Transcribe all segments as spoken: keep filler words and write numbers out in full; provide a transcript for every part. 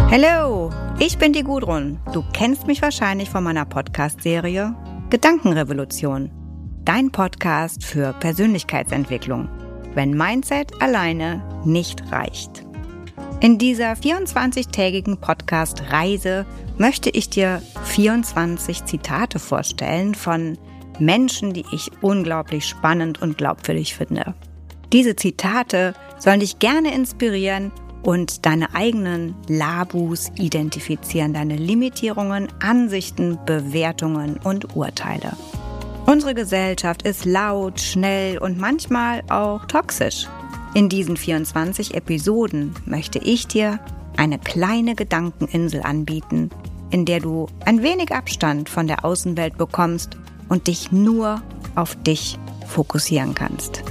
Hallo, ich bin die Gudrun. Du kennst mich wahrscheinlich von meiner Podcast-Serie Gedankenrevolution. Dein Podcast für Persönlichkeitsentwicklung, wenn Mindset alleine nicht reicht. In dieser vierundzwanzigtägigen Podcast-Reise möchte ich dir vierundzwanzig Zitate vorstellen von Menschen, die ich unglaublich spannend und glaubwürdig finde. Diese Zitate sollen dich gerne inspirieren und deine eigenen Labus identifizieren, deine Limitierungen, Ansichten, Bewertungen und Urteile. Unsere Gesellschaft ist laut, schnell und manchmal auch toxisch. In diesen vierundzwanzig Episoden möchte ich dir eine kleine Gedankeninsel anbieten, in der du ein wenig Abstand von der Außenwelt bekommst und dich nur auf dich fokussieren kannst.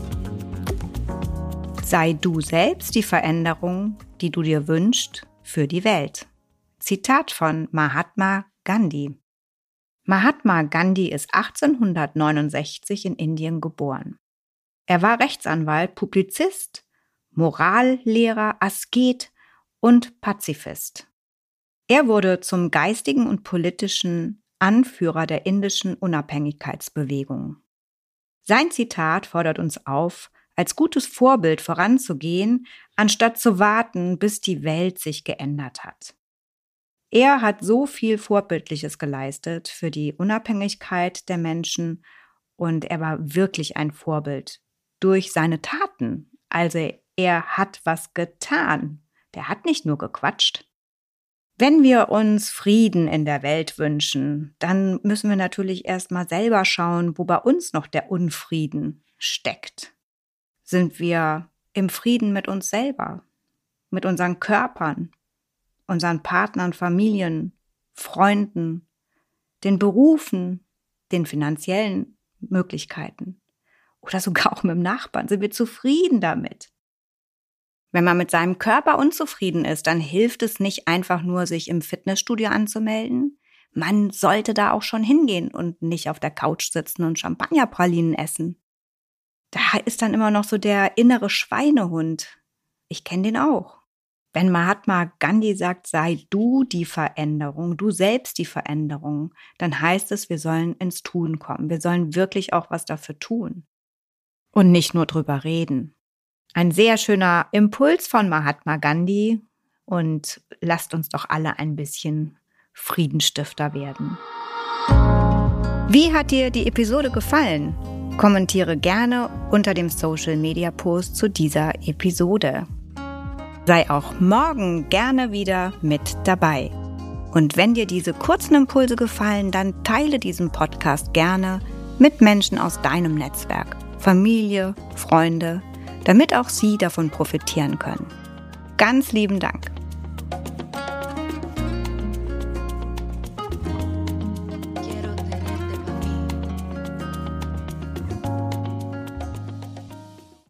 Sei du selbst die Veränderung, die du dir wünschst, für die Welt. Zitat von Mahatma Gandhi. Mahatma Gandhi ist achtzehnhundertneunundsechzig in Indien geboren. Er war Rechtsanwalt, Publizist, Morallehrer, Asket und Pazifist. Er wurde zum geistigen und politischen Anführer der indischen Unabhängigkeitsbewegung. Sein Zitat fordert uns auf, als gutes Vorbild voranzugehen, anstatt zu warten, bis die Welt sich geändert hat. Er hat so viel Vorbildliches geleistet für die Unabhängigkeit der Menschen und er war wirklich ein Vorbild durch seine Taten. Also er hat was getan. Der hat nicht nur gequatscht. Wenn wir uns Frieden in der Welt wünschen, dann müssen wir natürlich erstmal selber schauen, wo bei uns noch der Unfrieden steckt. Sind wir im Frieden mit uns selber, mit unseren Körpern, unseren Partnern, Familien, Freunden, den Berufen, den finanziellen Möglichkeiten oder sogar auch mit dem Nachbarn? Sind wir zufrieden damit? Wenn man mit seinem Körper unzufrieden ist, dann hilft es nicht einfach nur, sich im Fitnessstudio anzumelden. Man sollte da auch schon hingehen und nicht auf der Couch sitzen und Champagnerpralinen essen. Da ist dann immer noch so der innere Schweinehund. Ich kenne den auch. Wenn Mahatma Gandhi sagt, sei du die Veränderung, du selbst die Veränderung, dann heißt es, wir sollen ins Tun kommen. Wir sollen wirklich auch was dafür tun und nicht nur drüber reden. Ein sehr schöner Impuls von Mahatma Gandhi und lasst uns doch alle ein bisschen Friedensstifter werden. Wie hat dir die Episode gefallen? Kommentiere gerne unter dem Social-Media-Post zu dieser Episode. Sei auch morgen gerne wieder mit dabei. Und wenn dir diese kurzen Impulse gefallen, dann teile diesen Podcast gerne mit Menschen aus deinem Netzwerk, Familie, Freunde, damit auch sie davon profitieren können. Ganz lieben Dank.